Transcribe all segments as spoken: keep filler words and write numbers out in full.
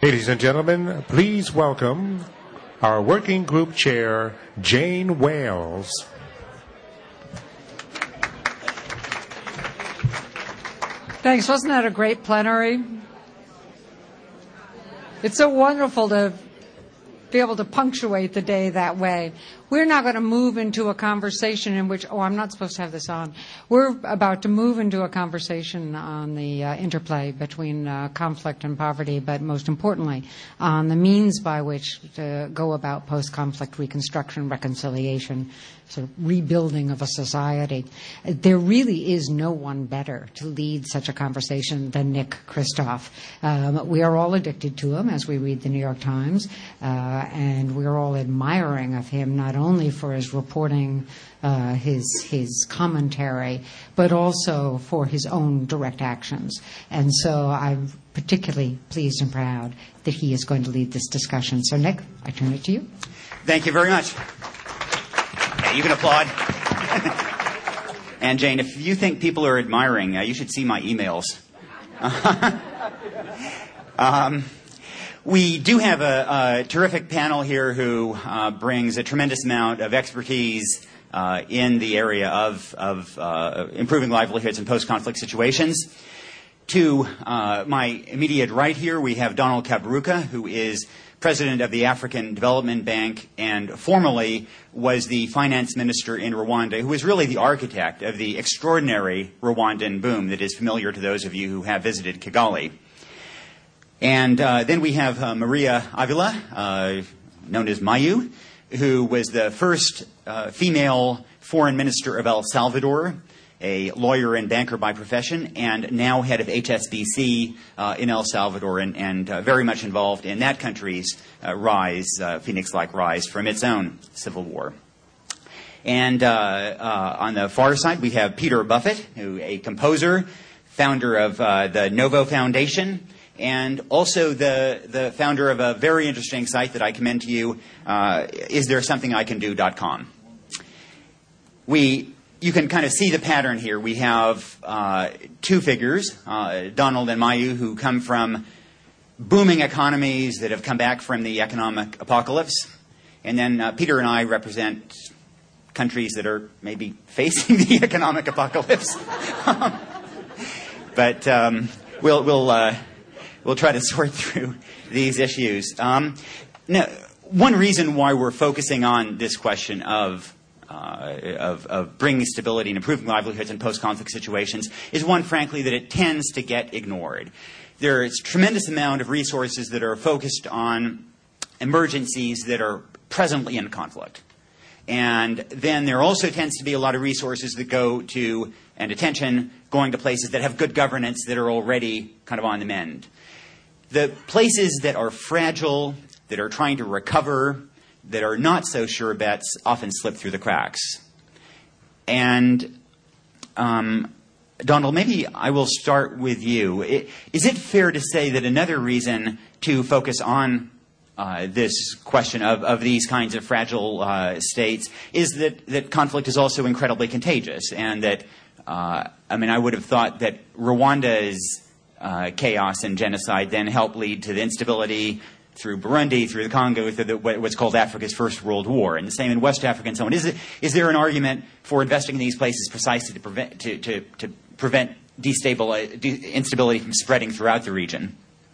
Ladies and gentlemen, please welcome our working group chair, Jane Wales. Thanks. Wasn't that a great plenary? It's so wonderful to be able to punctuate the day that way. We're now going to move into a conversation in which, oh, I'm not supposed to have this on. We're about to move into a conversation on the uh, interplay between uh, conflict and poverty, but most importantly, on the means by which to go about post-conflict reconstruction, reconciliation, sort of rebuilding of a society. There really is no one better to lead such a conversation than Nick Kristof. Um, we are all addicted to him as we read the New York Times, uh, and we're all admiring of him, not only for his reporting, uh, his his commentary, but also for his own direct actions. And so I'm particularly pleased and proud that he is going to lead this discussion. So, Nick, I turn it to you. Thank you very much. Yeah, you can applaud. And, Jane, if you think people are admiring, uh, you should see my emails. um, We do have a, a terrific panel here who uh, brings a tremendous amount of expertise uh, in the area of, of uh, improving livelihoods in post-conflict situations. To uh, my immediate right here, we have Donald Kaberuka, who is president of the African Development Bank and formerly was the finance minister in Rwanda, who is really the architect of the extraordinary Rwandan boom that is familiar to those of you who have visited Kigali. And uh, then we have uh, Maria Avila, uh, known as Mayu, who was the first uh, female foreign minister of El Salvador, a lawyer and banker by profession, and now head of H S B C uh, in El Salvador, and, and uh, very much involved in that country's uh, rise, uh, Phoenix-like rise from its own civil war. And uh, uh, on the far side, we have Peter Buffett, who a composer, founder of uh, the Novo Foundation, and also the, the founder of a very interesting site that I commend to you, uh, is there something I can do dot com. We, you can kind of see the pattern here. We have uh, two figures, uh, Donald and Mayu, who come from booming economies that have come back from the economic apocalypse. And then uh, Peter and I represent countries that are maybe facing the economic apocalypse. But um, we'll... we'll uh, We'll try to sort through these issues. Um, now, one reason why we're focusing on this question of, uh, of, of bringing stability and improving livelihoods in post-conflict situations is one, frankly, that it tends to get ignored. There is a tremendous amount of resources that are focused on emergencies that are presently in conflict. And then there also tends to be a lot of resources that go to, and attention, going to places that have good governance that are already kind of on the mend. The places that are fragile, that are trying to recover, that are not so sure bets, often slip through the cracks. And, um, Donald, maybe I will start with you. It, is it fair to say that another reason to focus on uh, this question of, of these kinds of fragile uh, states is that, that conflict is also incredibly contagious, and that, uh, I mean, I would have thought that Rwanda's Uh, chaos and genocide then helped lead to the instability through Burundi, through the Congo, through the, what's called Africa's First World War, and the same in West Africa and so on. Is, it, is there an argument for investing in these places precisely to prevent, to, to, to prevent destabilize, de- instability from spreading throughout the region?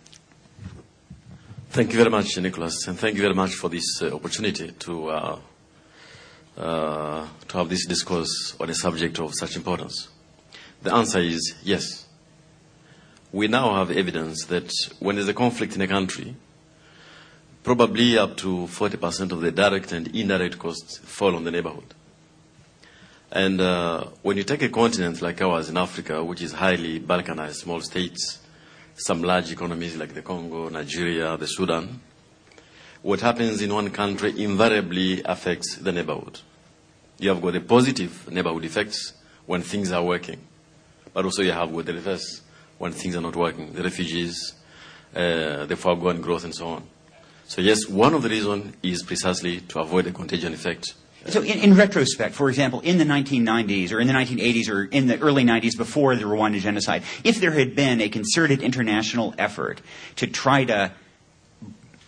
Thank you very much, Nicholas, and thank you very much for this uh, opportunity to uh, uh, to have this discourse on a subject of such importance. The answer is yes. We now have evidence that when there's a conflict in a country, probably up to forty percent of the direct and indirect costs fall on the neighborhood. And uh, when you take a continent like ours in Africa, which is highly balkanized, small states, some large economies like the Congo, Nigeria, the Sudan, what happens in one country invariably affects the neighborhood. You have got the positive neighborhood effects when things are working, but also you have got the reverse when things are not working, the refugees, uh, the foregoing growth, and so on. So yes, one of the reasons is precisely to avoid a contagion effect. So in, in retrospect, for example, in the nineteen nineties or in the nineteen eighties or in the early nineties before the Rwandan genocide, if there had been a concerted international effort to try to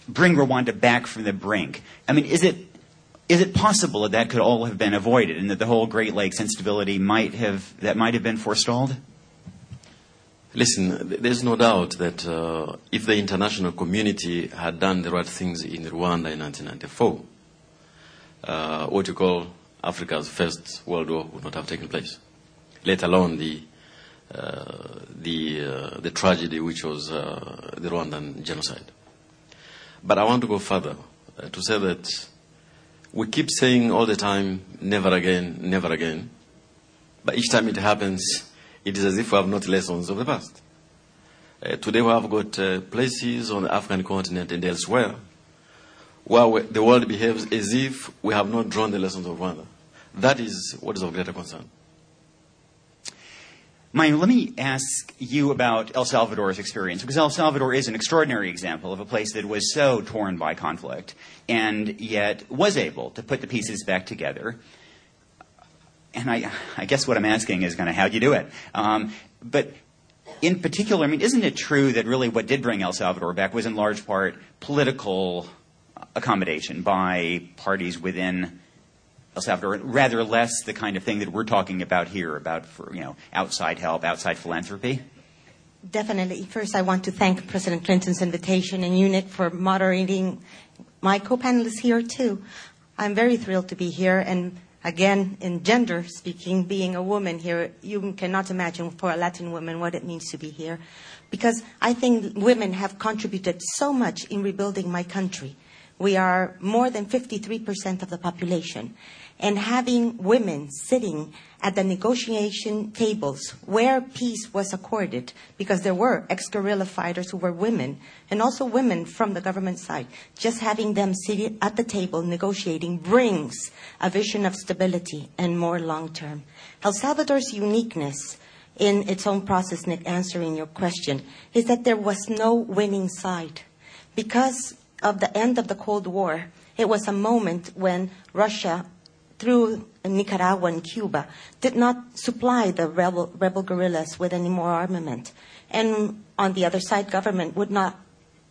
bring Rwanda back from the brink. I mean, is it is it possible that that could all have been avoided and that the whole Great Lakes instability might have that might have been forestalled? Listen, there's no doubt that uh, if the international community had done the right things in Rwanda in nineteen ninety-four, uh, what you call Africa's first World War would not have taken place, let alone the uh, the uh, the tragedy which was uh, the Rwandan genocide. But I want to go further uh, to say that we keep saying all the time, never again, never again. But each time it happens, it is as if we have not lessons of the past. Uh, today we have got uh, places on the African continent and elsewhere where we, the world behaves as if we have not drawn the lessons of Rwanda. That is what is of greater concern. Maya, let me ask you about El Salvador's experience, because El Salvador is an extraordinary example of a place that was so torn by conflict and yet was able to put the pieces back together. And I, I guess what I'm asking is kind of how'd you do it? Um, but in particular, I mean, isn't it true that really what did bring El Salvador back was in large part political accommodation by parties within El Salvador, rather less the kind of thing that we're talking about here, about for, you know, outside help, outside philanthropy? Definitely. First, I want to thank President Clinton's invitation and UNIT for moderating my co-panelists here, too. I'm very thrilled to be here, and again, in gender speaking, being a woman here, you cannot imagine for a Latin woman what it means to be here, because I think women have contributed so much in rebuilding my country. We are more than fifty-three percent of the population. And having women sitting at the negotiation tables where peace was accorded, because there were ex-guerrilla fighters who were women, and also women from the government side, just having them sitting at the table negotiating brings a vision of stability and more long-term. El Salvador's uniqueness in its own process, Nick, answering your question, is that there was no winning side. Because of the end of the Cold War, it was a moment when Russia, through Nicaragua and Cuba, did not supply the rebel, rebel guerrillas with any more armament. And on the other side, government would not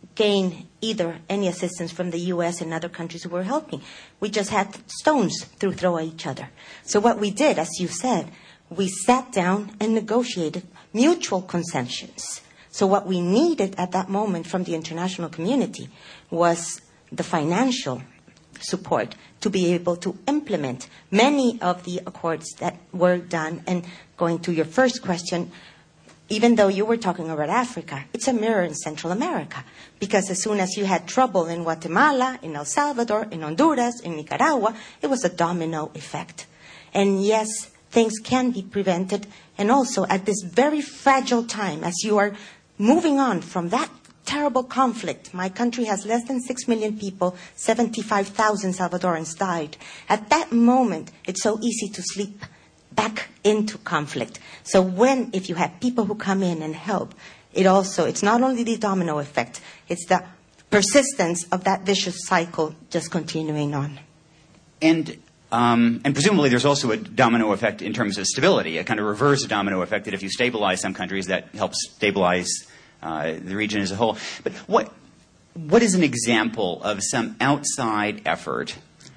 gain either any assistance from the U S and other countries who were helping. We just had stones to throw at each other. So what we did, as you said, we sat down and negotiated mutual concessions. So what we needed at that moment from the international community was the financial support to be able to implement many of the accords that were done. And going to your first question, even though you were talking about Africa, it's a mirror in Central America. Because as soon as you had trouble in Guatemala, in El Salvador, in Honduras, in Nicaragua, it was a domino effect. And yes, things can be prevented. And also at this very fragile time, as you are moving on from that terrible conflict. My country has less than six million people, seventy-five thousand Salvadorans died. At that moment, it's so easy to slip back into conflict. So when, if you have people who come in and help, it also, it's not only the domino effect, it's the persistence of that vicious cycle just continuing on. And Um, and presumably there's also a domino effect in terms of stability, a kind of reverse domino effect that if you stabilize some countries, that helps stabilize uh, the region as a whole. But what what is an example of some outside effort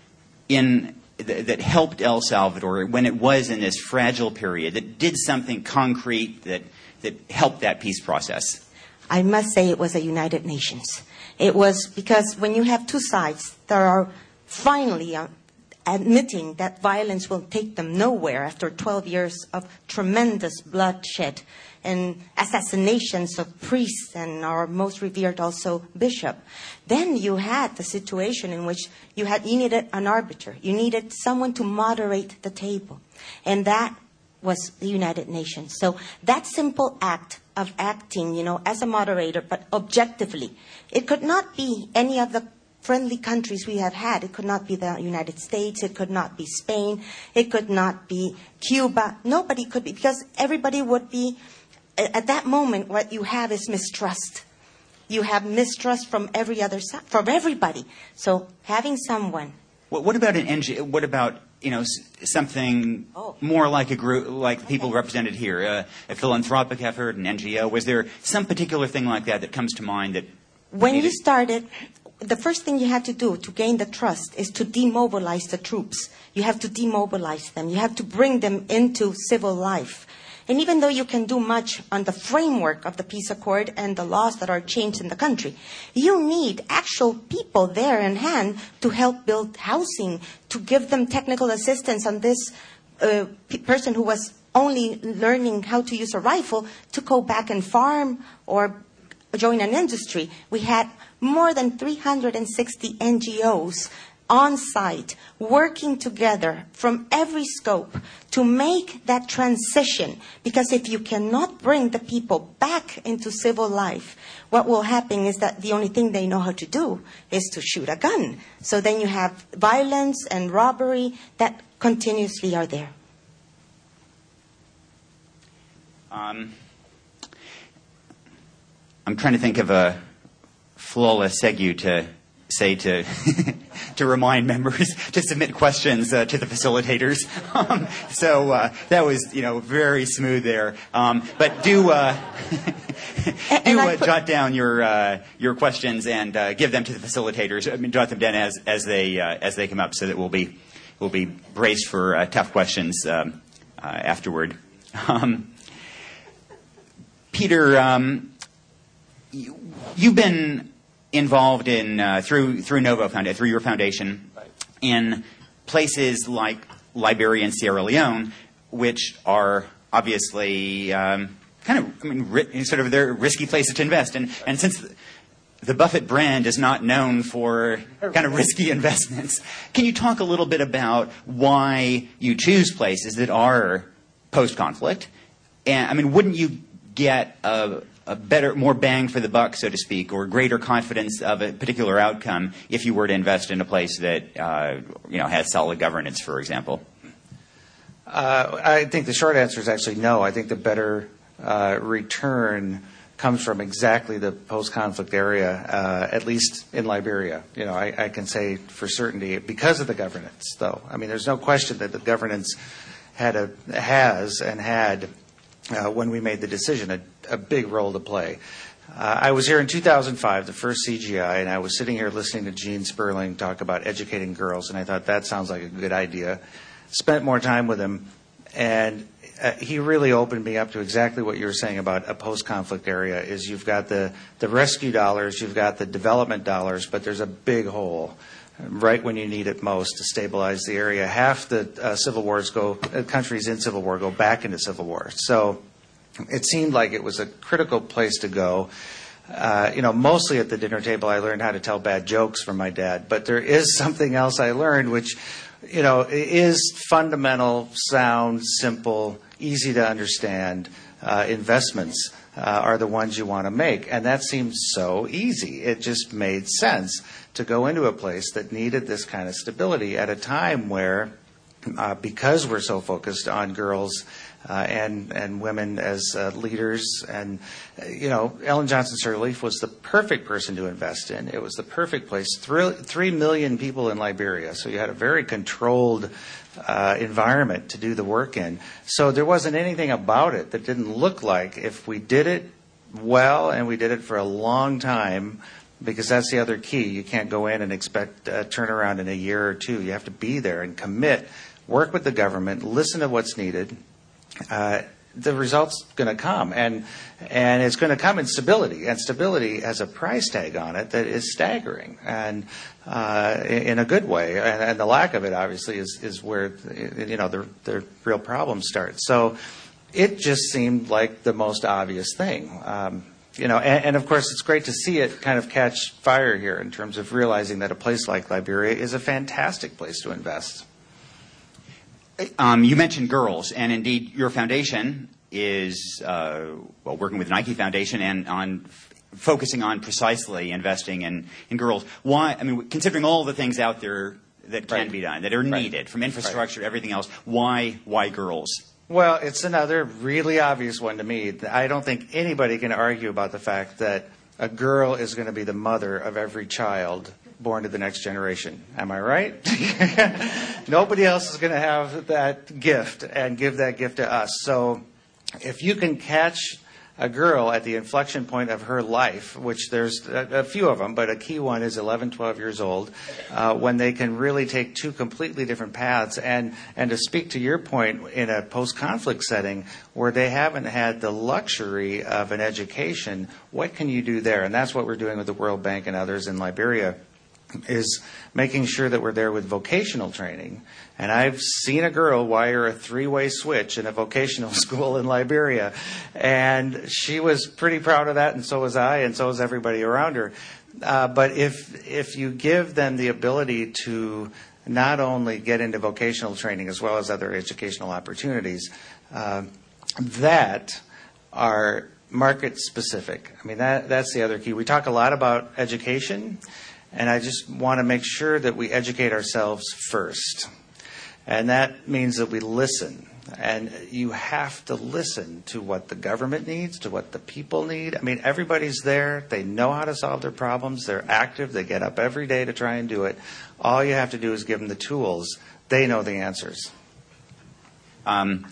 in th- that helped El Salvador when it was in this fragile period, that did something concrete that that helped that peace process? I must say it was a United Nations. It was because when you have two sides, there are finally uh, admitting that violence will take them nowhere after twelve years of tremendous bloodshed and assassinations of priests and our most revered also bishop. Then you had the situation in which you had you needed an arbiter. You needed someone to moderate the table. And that was the United Nations. So that simple act of acting, you know, as a moderator, but objectively, it could not be any of the friendly countries we have had. It could not be the United States. It could not be Spain. It could not be Cuba. Nobody could be, because everybody would be, at that moment, what you have is mistrust. You have mistrust from every other side, from everybody. So having someone. What, what about an N G O? What about, you know, something oh. more like a group, like the people okay. represented here, uh, a philanthropic effort, an N G O? Was there some particular thing like that that comes to mind that when needed? you started? the first thing you have to do to gain the trust is to demobilize the troops. You have to demobilize them. You have to bring them into civil life. And even though you can do much on the framework of the peace accord and the laws that are changed in the country, you need actual people there in hand to help build housing, to give them technical assistance on this uh, p- person who was only learning how to use a rifle to go back and farm or join an industry. We had more than three hundred sixty N G Os on site, working together from every scope to make that transition. Because if you cannot bring the people back into civil life, what will happen is that the only thing they know how to do is to shoot a gun. So then you have violence and robbery that continuously are there. Um, I'm trying to think of a flawless segue to say to to remind members to submit questions uh, to the facilitators. Um, so uh, that was, you know, very smooth there. Um, but do uh, do uh, put- jot down your uh, your questions and uh, give them to the facilitators. I mean, jot them down as as they uh, as they come up, so that we'll be we'll be braced for uh, tough questions um, uh, afterward. Um, Peter, um, you, you've been involved in uh, through through Novo Foundation, through your foundation, in places like Liberia and Sierra Leone, which are obviously um, kind of, I mean, ri- sort of they're risky places to invest. And and since the Buffett brand is not known for kind of risky investments, can you talk a little bit about why you choose places that are post-conflict? And I mean, wouldn't you get a a better, more bang for the buck, so to speak, or greater confidence of a particular outcome if you were to invest in a place that, uh, you know, has solid governance, for example? Uh, I think the short answer is actually no. I think the better uh, return comes from exactly the post-conflict area, uh, at least in Liberia. You know, I, I can say for certainty because of the governance, though. I mean, there's no question that the governance had a has and had. Uh, when we made the decision, a, a big role to play. Uh, I was here in two thousand five, the first C G I, and I was sitting here listening to Gene Sperling talk about educating girls, and I thought that sounds like a good idea. Spent more time with him, and uh, he really opened me up to exactly what you were saying about a post-conflict area, is you've got the, the rescue dollars, you've got the development dollars, but there's a big hole right when you need it most to stabilize the area. Half the uh, civil wars go, uh, countries in civil war go back into civil war. So it seemed like it was a critical place to go. Uh, you know, mostly at the dinner table I learned how to tell bad jokes from my dad. But there is something else I learned, which, you know, is fundamental, sound, simple, easy to understand uh, investments uh, are the ones you want to make. And that seems so easy. It just made sense to go into a place that needed this kind of stability at a time where, uh, because we're so focused on girls uh, and and women as uh, leaders, and uh, you know, Ellen Johnson Sirleaf was the perfect person to invest in. It was the perfect place. Three, three million people in Liberia, so you had a very controlled uh, environment to do the work in. So there wasn't anything about it that didn't look like, if we did it well and we did it for a long time. Because that's the other key. You can't go in and expect a turnaround in a year or two. You have to be there and commit, work with the government, listen to what's needed. Uh, the result's going to come. And and it's going to come in stability. And stability has a price tag on it that is staggering, and uh, in a good way. And, and the lack of it, obviously, is, is where, you know, the, the real problems start. So it just seemed like the most obvious thing. Um, You know, and, and of course, it's great to see it kind of catch fire here in terms of realizing that a place like Liberia is a fantastic place to invest. Um, you mentioned girls, and indeed, your foundation is uh, well working with Nike Foundation and on f- focusing on precisely investing in, in girls. Why? I mean, considering all the things out there that can Right. be done, that are needed, Right. from infrastructure, Right. everything else, why why girls? Well, it's another really obvious one to me. I don't think anybody can argue about the fact that a girl is going to be the mother of every child born to the next generation. Am I right? Nobody else is going to have that gift and give that gift to us. So if you can catch a girl at the inflection point of her life, which there's a, a few of them, but a key one is eleven, twelve years old, uh, when they can really take two completely different paths. And, and to speak to your point, in a post-conflict setting where they haven't had the luxury of an education, what can you do there? And that's what we're doing with the World Bank and others in Liberia, is making sure that we're there with vocational training. And I've seen a girl wire a three-way switch in a vocational school in Liberia, and she was pretty proud of that, and so was I, and so was everybody around her. Uh, but if if you give them the ability to not only get into vocational training as well as other educational opportunities, uh, that are market specific. I mean, that that's the other key. We talk a lot about education, and I just want to make sure that we educate ourselves first. And that means that we listen. And you have to listen to what the government needs, to what the people need. I mean, everybody's there. They know how to solve their problems. They're active. They get up every day to try and do it. All you have to do is give them the tools. They know the answers. Um,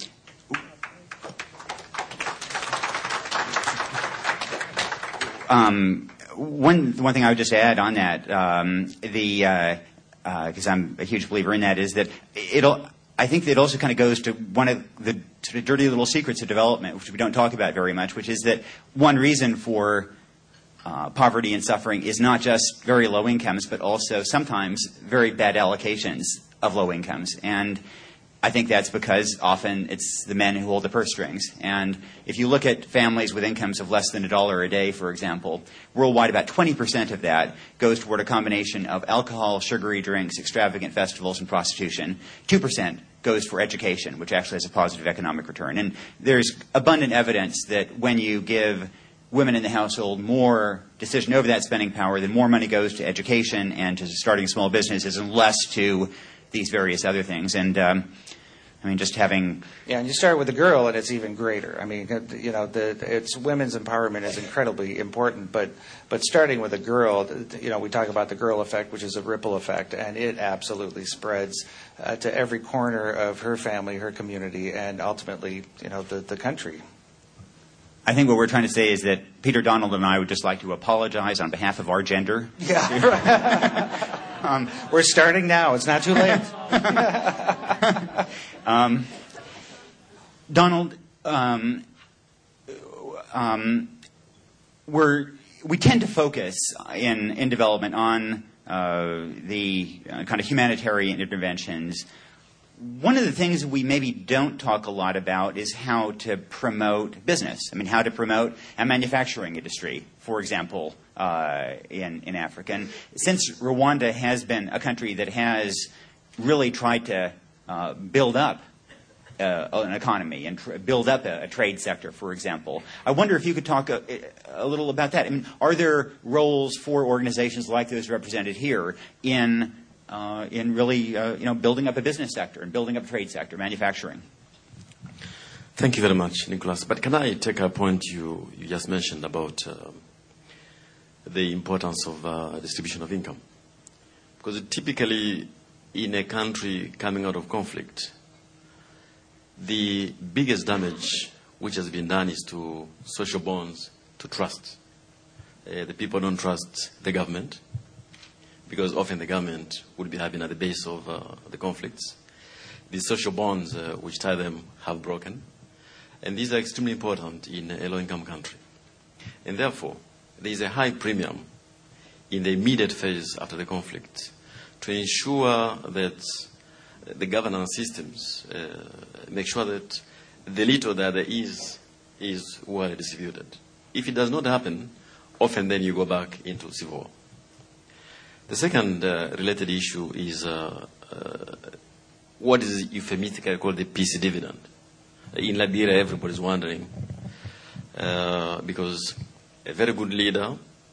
um, one one thing I would just add on that, um, the because uh, uh, I'm a huge believer in that, is that it'll. I think that it also kind of goes to one of the sort of dirty little secrets of development, which we don't talk about very much, which is that one reason for uh, poverty and suffering is not just very low incomes, but also sometimes very bad allocations of low incomes. And I think that's because often it's the men who hold the purse strings. And if you look at families with incomes of less than a dollar a day, for example, worldwide about twenty percent of that goes toward a combination of alcohol, sugary drinks, extravagant festivals, and prostitution. two percent goes for education, which actually has a positive economic return. And there's abundant evidence that when you give women in the household more decision over that spending power, then more money goes to education and to starting small businesses and less to these various other things. And um, I mean, just having... Yeah, and you start with a girl, and it's even greater. I mean, you know, the, it's women's empowerment is incredibly important, but but starting with a girl, you know, we talk about the girl effect, which is a ripple effect, and it absolutely spreads uh, to every corner of her family, her community, and ultimately, you know, the, the country. I think what we're trying to say is that Peter Donald and I would just like to apologize on behalf of our gender. Yeah. Um, we're starting now. It's not too late. um, Donald, um, um, we're, we tend to focus in, in development on uh, the uh, kind of humanitarian interventions. One of the things we maybe don't talk a lot about is how to promote business. I mean, how to promote a manufacturing industry, for example, uh, in, in Africa. And since Rwanda has been a country that has really tried to uh, build up uh, an economy and tr- build up a, a trade sector, for example, I wonder if you could talk a, a little about that. I mean, are there roles for organizations like those represented here in Uh, in really, uh, you know, building up a business sector and building up a trade sector, manufacturing? Thank you very much, Nicholas. But can I take a point you, you just mentioned about uh, the importance of uh, distribution of income? Because typically in a country coming out of conflict, the biggest damage which has been done is to social bonds, to trust. Uh, the people don't trust the government, because often the government would be having at the base of uh, the conflicts. The social bonds uh, which tie them have broken. And these are extremely important in a low-income country. And therefore, there is a high premium in the immediate phase after the conflict to ensure that the governance systems uh, make sure that the little that there is is well distributed. If it does not happen, often then you go back into civil war. The second uh, related issue is uh, uh, what is euphemistically called the peace dividend. In Liberia, everybody is wondering uh, because a very good leader,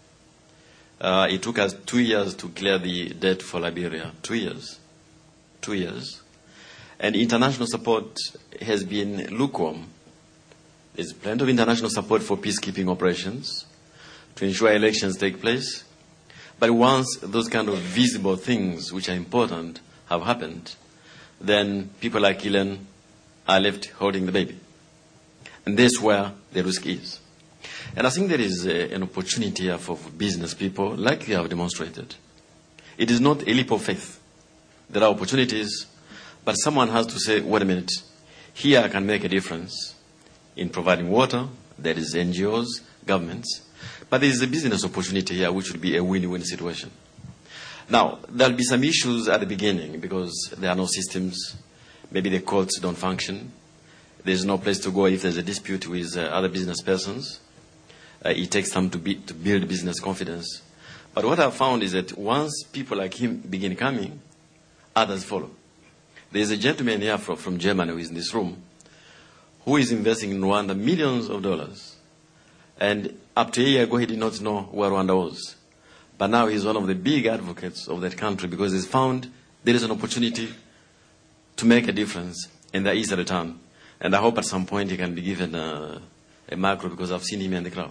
uh, it took us two years to clear the debt for Liberia. Two years. Two years. And international support has been lukewarm. There's plenty of international support for peacekeeping operations to ensure elections take place. But once those kind of visible things, which are important, have happened, then people like Ellen are left holding the baby. And that's where the risk is. And I think there is a, an opportunity here for business people, like you have demonstrated. It is not a leap of faith. There are opportunities, but someone has to say, wait a minute, here I can make a difference in providing water. There is N G Os, governments, but there is a business opportunity here which would be a win-win situation. Now, there will be some issues at the beginning because there are no systems. Maybe the courts don't function. There's no place to go if there's a dispute with uh, other business persons. Uh, it takes time to, be, to build business confidence. But what I've found is that once people like him begin coming, others follow. There's a gentleman here from, from Germany who is in this room who is investing in Rwanda millions of dollars. And up to a year ago, he did not know where Rwanda was. But now he's one of the big advocates of that country because he's found there is an opportunity to make a difference, and there is a return. And I hope at some point he can be given a, a macro because I've seen him in the crowd.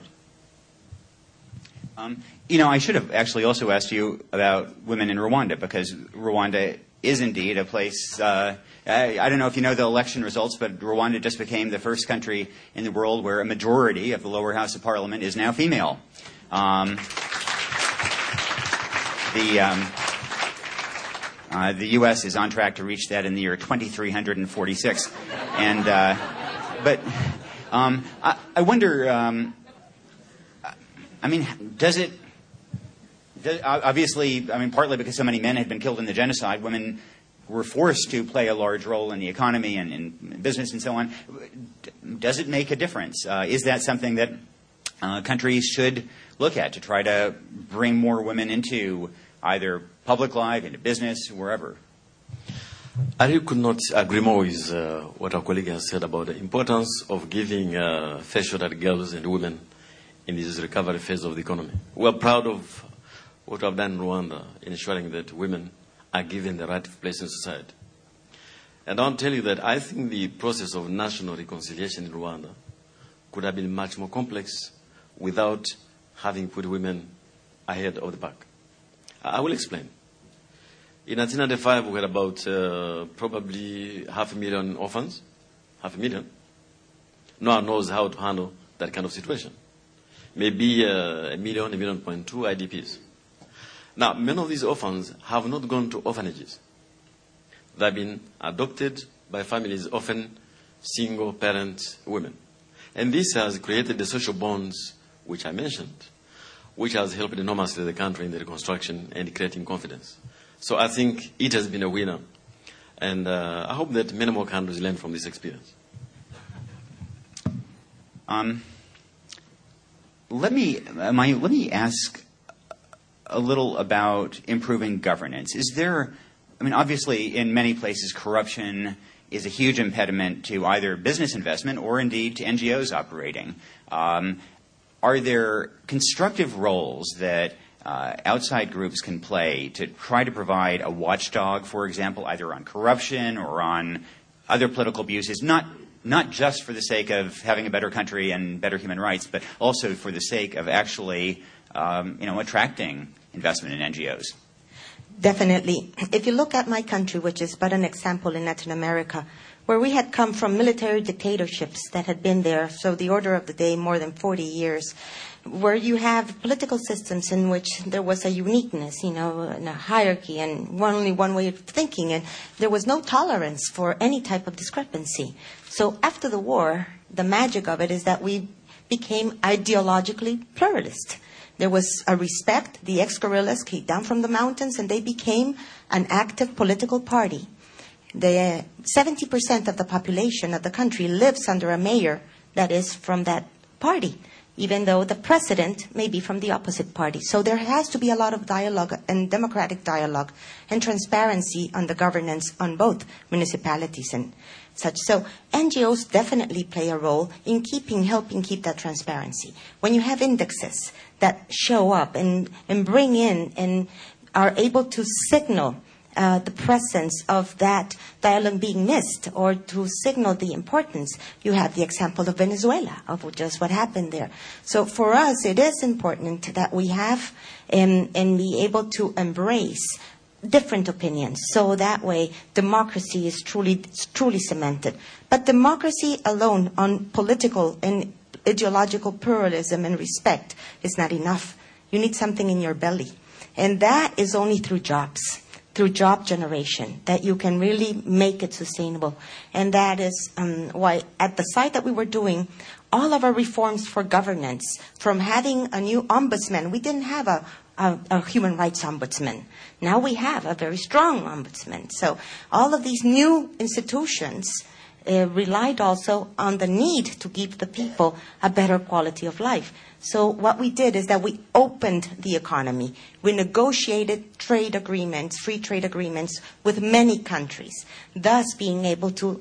Um, you know, I should have actually also asked you about women in Rwanda because Rwanda is indeed a place, uh, I, I don't know if you know the election results, but Rwanda just became the first country in the world where a majority of the lower house of parliament is now female. Um, the, um, uh, the U S is on track to reach that in the year twenty-three forty-six. And, uh, but um, I, I wonder, um, I mean, does it, does, obviously, I mean, partly because so many men had been killed in the genocide, women were forced to play a large role in the economy and in business and so on. Does it make a difference? Uh, is that something that uh, countries should look at to try to bring more women into either public life, into business, wherever? I really could not agree more with uh, what our colleague has said about the importance of giving uh, fair shot at girls and women in this recovery phase of the economy. We're proud of what we have done in Rwanda in ensuring that women are given the right place in society. And I'll tell you that I think the process of national reconciliation in Rwanda could have been much more complex without having put women ahead of the pack. I will explain. In nineteen ninety-five, we had about uh, probably half a million orphans, half a million. No one knows how to handle that kind of situation. Maybe uh, a million, a million point two I D Ps. Now, many of these orphans have not gone to orphanages. They've been adopted by families, often single-parent women. And this has created the social bonds which I mentioned, which has helped enormously the country in the reconstruction and creating confidence. So I think it has been a winner. And uh, I hope that many more countries learn from this experience. Um, let me, my, let me ask a little about improving governance. Is there, I mean, obviously in many places corruption is a huge impediment to either business investment or indeed to N G Os operating. Um, are there constructive roles that uh, outside groups can play to try to provide a watchdog, for example, either on corruption or on other political abuses, not not just for the sake of having a better country and better human rights, but also for the sake of actually um, you know, attracting investment in N G Os? Definitely. If you look at my country, which is but an example in Latin America, where we had come from military dictatorships that had been there, so the order of the day, more than forty years, where you have political systems in which there was a uniqueness, you know, and a hierarchy and one, only one way of thinking, and there was no tolerance for any type of discrepancy. So after the war, the magic of it is that we became ideologically pluralist. There was a respect. The ex-guerrillas came down from the mountains and they became an active political party. The uh, seventy percent of the population of the country lives under a mayor that is from that party, even though the president may be from the opposite party. So there has to be a lot of dialogue and democratic dialogue and transparency on the governance on both municipalities and such. So N G Os definitely play a role in keeping, helping keep that transparency. When you have indexes that show up and, and bring in and are able to signal Uh, the presence of that dialogue being missed or to signal the importance. You have the example of Venezuela, of just what happened there. So for us, it is important that we have um, and be able to embrace different opinions. So that way, democracy is truly, truly cemented. But democracy alone on political and ideological pluralism and respect is not enough. You need something in your belly. And that is only through jobs, through job generation, that you can really make it sustainable. And that is um, why at the site that we were doing, all of our reforms for governance, from having a new ombudsman, we didn't have a, a, a human rights ombudsman. Now we have a very strong ombudsman. So all of these new institutions uh, relied also on the need to give the people a better quality of life. So what we did is that we opened the economy. We negotiated trade agreements, free trade agreements with many countries, thus being able to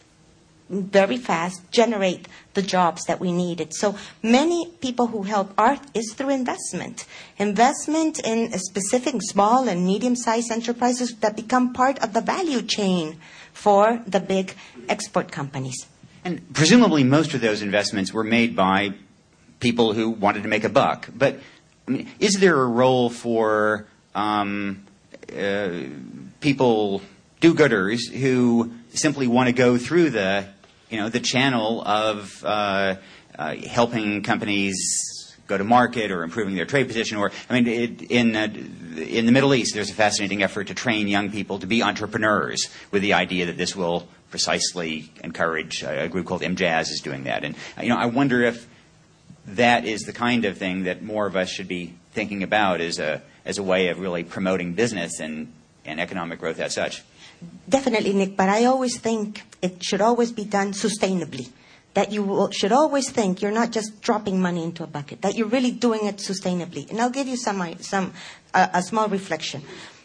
very fast generate the jobs that we needed. So many people who help art is through investment. Investment in specific small and medium-sized enterprises that become part of the value chain for the big export companies. And presumably most of those investments were made by people who wanted to make a buck. But I mean, is there a role for um, uh, people, do-gooders, who simply want to go through the, you know, the channel of uh, uh, helping companies go to market or improving their trade position? Or I mean, it, in uh, in the Middle East, there's a fascinating effort to train young people to be entrepreneurs, with the idea that this will precisely encourage uh, a group called M Jazz is doing that. And you know, I wonder if that is the kind of thing that more of us should be thinking about as a as a way of really promoting business and, and economic growth as such. Definitely, Nick, but I always think it should always be done sustainably. That you will, should always think you're not just dropping money into a bucket, that you're really doing it sustainably. And I'll give you some, some uh, a small reflection.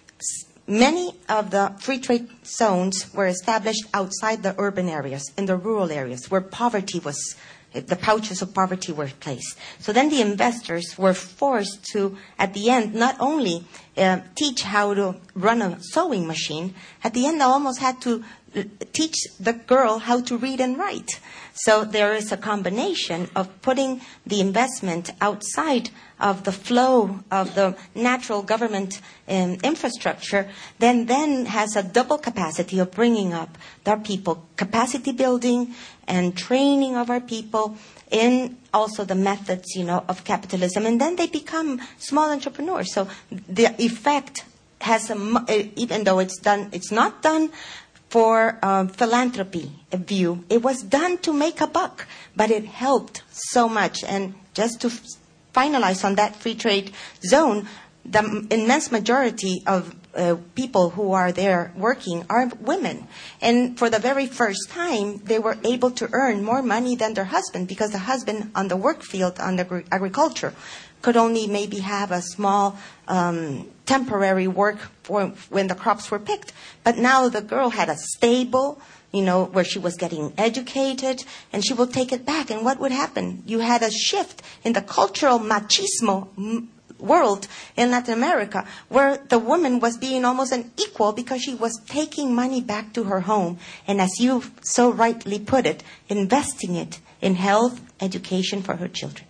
Many of the free trade zones were established outside the urban areas, in the rural areas, where poverty was, the pouches of poverty were placed. So then the investors were forced to, at the end, not only uh, teach how to run a sewing machine, at the end they almost had to teach the girl how to read and write. So there is a combination of putting the investment outside of the flow of the natural government um, infrastructure, then then has a double capacity of bringing up their people, capacity building and training of our people in also the methods, you know, of capitalism. And then they become small entrepreneurs. So the effect has a, even though it's done, it's not done for um, philanthropy view. It was done to make a buck, but it helped so much. And just to f- finalize on that free trade zone, the immense majority of uh, people who are there working are women. And for the very first time, they were able to earn more money than their husband, because the husband on the work field, on the agri- agriculture, could only maybe have a small um, temporary work for when the crops were picked. But now the girl had a stable, you know, where she was getting educated, and she will take it back. And what would happen? You had a shift in the cultural machismo m- world in Latin America, where the woman was being almost an equal because she was taking money back to her home. And as you so rightly put it, investing it in health, education for her children.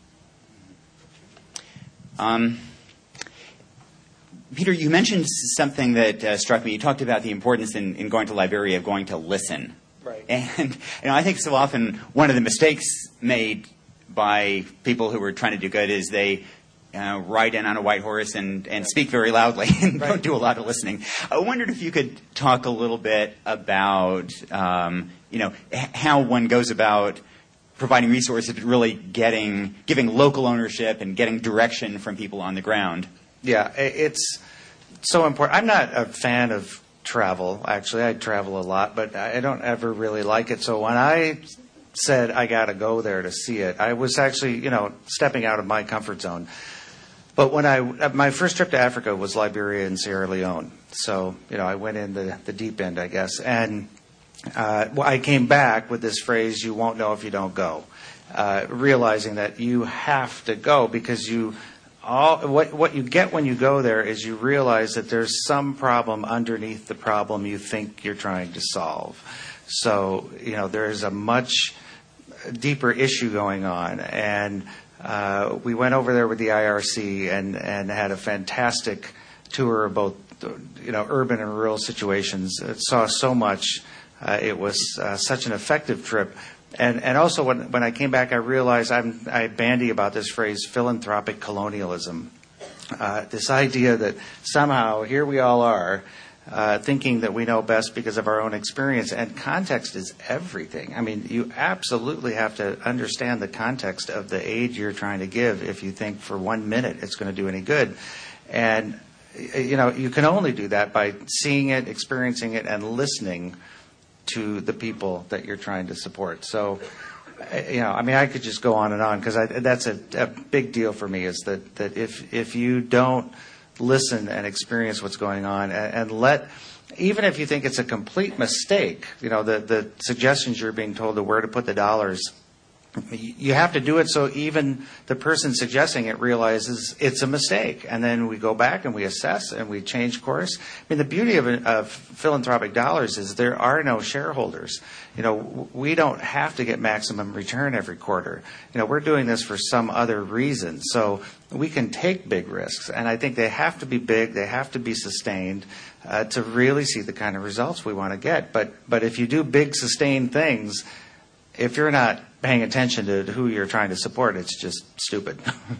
Um, Peter, you mentioned something that uh, struck me. You talked about the importance in, in going to Liberia of going to listen. Right. And you know, I think so often one of the mistakes made by people who were trying to do good is they uh, ride in on a white horse and, and speak very loudly and right. don't do a lot of listening. I wondered if you could talk a little bit about um, you know h- how one goes about providing resources, really getting, giving local ownership and getting direction from people on the ground. Yeah, it's so important. I'm not a fan of travel, actually. I travel a lot, but I don't ever really like it. So when I said I got to go there to see it, I was actually, you know, stepping out of my comfort zone. But when I, my first trip to Africa was Liberia and Sierra Leone. So, you know, I went in the, the deep end, I guess. And Uh, I came back with this phrase, you won't know if you don't go, uh, realizing that you have to go because you all what what you get when you go there is you realize that there's some problem underneath the problem you think you're trying to solve. So, you know, there's a much deeper issue going on. And uh, we went over there with the I R C and, and had a fantastic tour of both, you know, urban and rural situations. It saw so much. Uh, it was uh, such an effective trip, And, and also, when, when I came back, I realized I'm, I bandy about this phrase, philanthropic colonialism. Uh, this idea that somehow here we all are, uh, thinking that we know best because of our own experience. And context is everything. I mean, you absolutely have to understand the context of the aid you're trying to give if you think for one minute it's going to do any good. And, you know, you can only do that by seeing it, experiencing it, and listening to the people that you're trying to support. So, you know, I mean, I could just go on and on because that's a, a big deal for me is that, that if if you don't listen and experience what's going on and, and let, even if you think it's a complete mistake, you know, the, the suggestions you're being told of where to put the dollars, you have to do it so even the person suggesting it realizes it's a mistake. And then we go back and we assess and we change course. I mean, the beauty of, of philanthropic dollars is there are no shareholders. You know, we don't have to get maximum return every quarter. You know, we're doing this for some other reason. So we can take big risks. And I think they have to be big. They have to be sustained uh, to really see the kind of results we want to get. But, but if you do big, sustained things, if you're not paying attention to who you're trying to support, it's just stupid.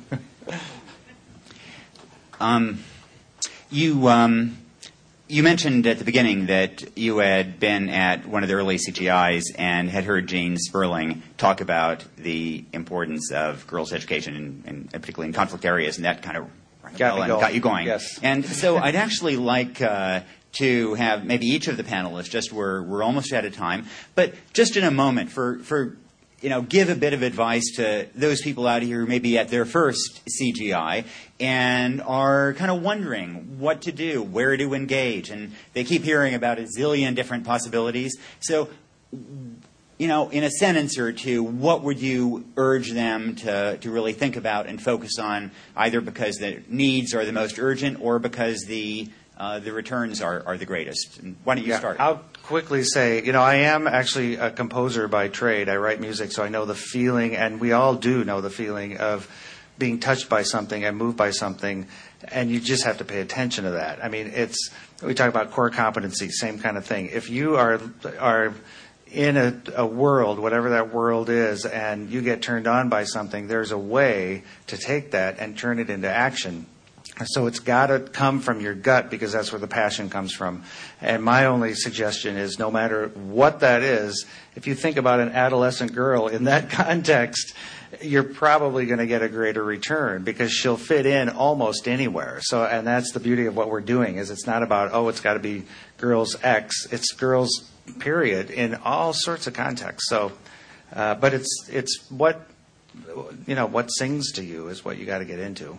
um, you um, you mentioned at the beginning that you had been at one of the early C G Is and had heard Gene Sperling talk about the importance of girls' education, and, and particularly in conflict areas, and that kind of got, and got you going. Yes. And so I'd actually like uh, to have maybe each of the panelists, just we're, we're almost out of time, but just in a moment for, for you know, give a bit of advice to those people out here who may be at their first C G I and are kind of wondering what to do, where to engage, and they keep hearing about a zillion different possibilities. So, you know, in a sentence or two, what would you urge them to, to really think about and focus on, either because the needs are the most urgent or because the Uh, the returns are, are the greatest? And why don't you yeah, start? I'll quickly say, you know, I am actually a composer by trade. I write music, so I know the feeling, and we all do know the feeling of being touched by something and moved by something, and you just have to pay attention to that. I mean, it's, we talk about core competency, same kind of thing. If you are are in a, a world, whatever that world is, and you get turned on by something, there's a way to take that and turn it into action. So it's got to come from your gut because that's where the passion comes from. And my only suggestion is no matter what that is, if you think about an adolescent girl in that context, you're probably going to get a greater return because she'll fit in almost anywhere. So, and that's the beauty of what we're doing is it's not about, oh, it's got to be girls X. It's girls, period, in all sorts of contexts. So, uh, but it's, it's what, you know, what sings to you is what you got to get into.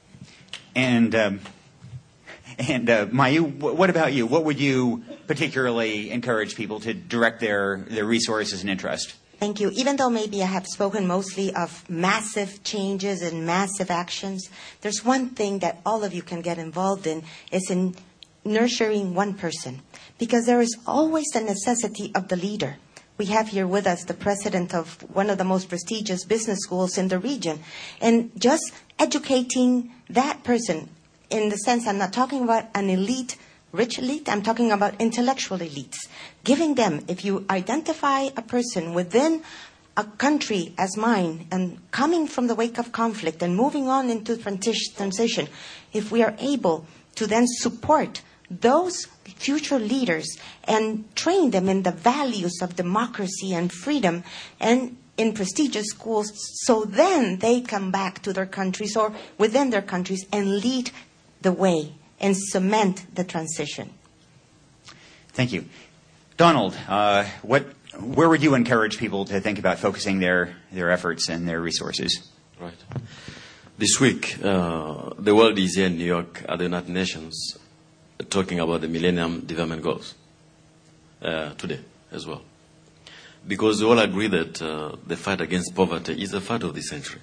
And um, and uh, Mayu, what about you? What would you particularly encourage people to direct their, their resources and interest? Thank you. Even though maybe I have spoken mostly of massive changes and massive actions, there's one thing that all of you can get involved in is in nurturing one person. Because there is always the necessity of the leader. We have here with us the president of one of the most prestigious business schools in the region. And just educating that person, in the sense I'm not talking about an elite, rich elite, I'm talking about intellectual elites. Giving them, if you identify a person within a country as mine and coming from the wake of conflict and moving on into transition, if we are able to then support those future leaders and train them in the values of democracy and freedom and in prestigious schools, so then they come back to their countries or within their countries and lead the way and cement the transition. Thank you. Donald, uh, what, where would you encourage people to think about focusing their, their efforts and their resources? Right. This week, uh, the world is here in New York at the United Nations talking about the Millennium Development Goals uh, today as well. Because we all agree that uh, the fight against poverty is the fight of the century.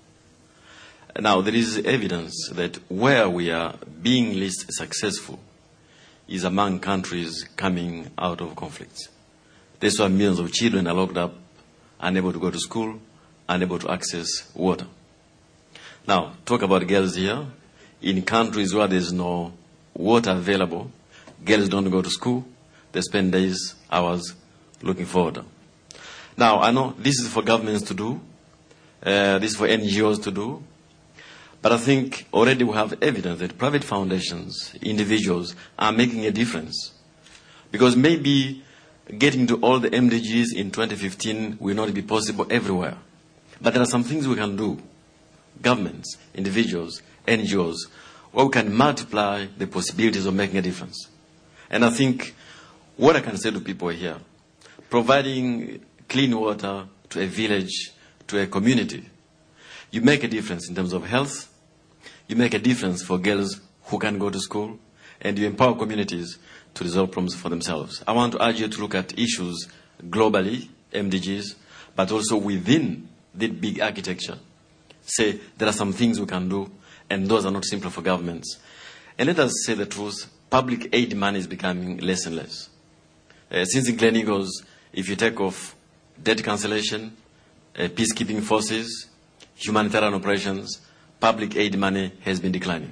Now, there is evidence that where we are being least successful is among countries coming out of conflicts. That's why millions of children are locked up, unable to go to school, unable to access water. Now, talk about girls here. In countries where there's no water available, girls don't go to school. They spend days, hours looking for water. Now, I know this is for governments to do, uh, this is for N G Os to do, but I think already we have evidence that private foundations, individuals, are making a difference. Because maybe getting to all the M D Gs in twenty fifteen will not be possible everywhere. But there are some things we can do, governments, individuals, N G Os, where we can multiply the possibilities of making a difference. And I think what I can say to people here, providing clean water to a village, to a community, you make a difference in terms of health, you make a difference for girls who can go to school, and you empower communities to resolve problems for themselves. I want to urge you to look at issues globally, M D Gs, but also within the big architecture. Say there are some things we can do, and those are not simple for governments. And let us say the truth, public aid money is becoming less and less. Uh, since in Glen Eagles, if you take off debt cancellation, uh, peacekeeping forces, humanitarian operations, public aid money has been declining.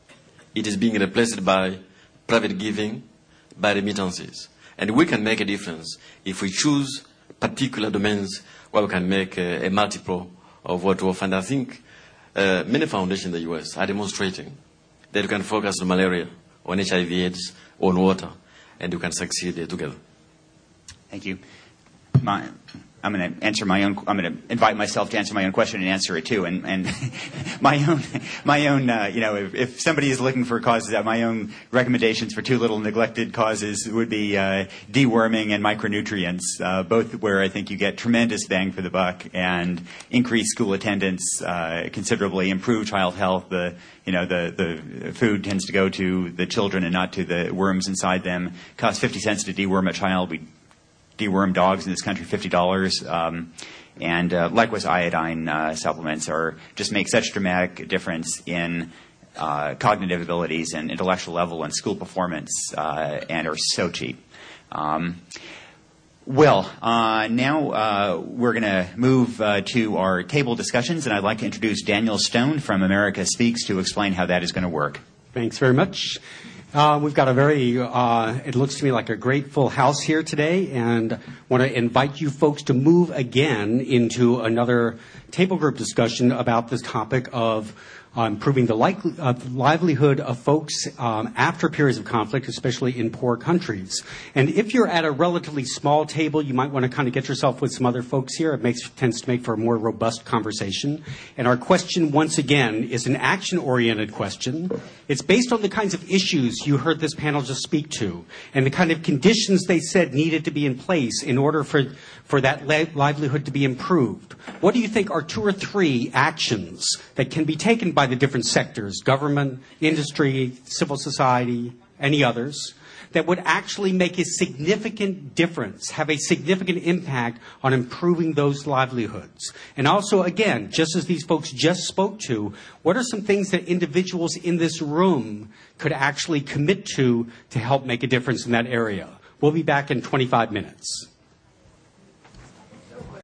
It is being replaced by private giving, by remittances. And we can make a difference if we choose particular domains where we can make a, a multiple of what we offer. And I think uh, many foundations in the U S are demonstrating that you can focus on malaria, on H I V AIDS, on water, and you can succeed uh, together. Thank you. My, I'm going to answer my own. I'm going to invite myself to answer my own question and answer it too. And, and my own, my own. Uh, you know, if, if somebody is looking for causes, uh, my own recommendations for two little neglected causes would be uh, deworming and micronutrients, uh, both where I think you get tremendous bang for the buck and increased school attendance, uh, considerably improved child health. The you know the the food tends to go to the children and not to the worms inside them. Costs fifty cents to deworm a child. We deworm dogs in this country, fifty dollars. Um, and uh, likewise, iodine uh, supplements are just make such dramatic difference in uh, cognitive abilities and intellectual level and school performance uh, and are so cheap. Um, well, uh, now uh, we're going to move uh, to our table discussions, and I'd like to introduce Daniel Stone from America Speaks to explain how that is going to work. Thanks very much. Uh, we've got a very, uh, it looks to me like a great full house here today, and want to invite you folks to move again into another table group discussion about this topic of uh, improving the likely, uh, livelihood of folks um, after periods of conflict, especially in poor countries. And if you're at a relatively small table, you might want to kind of get yourself with some other folks here. It makes, tends to make for a more robust conversation. And our question, once again, is an action-oriented question. It's based on the kinds of issues you heard this panel just speak to and the kind of conditions they said needed to be in place in order for, for that li- livelihood to be improved. What do you think are two or three actions that can be taken by the different sectors, government, industry, civil society, any others, that would actually make a significant difference, have a significant impact on improving those livelihoods? And also, again, just as these folks just spoke to, what are some things that individuals in this room could actually commit to to help make a difference in that area? We'll be back in twenty-five minutes.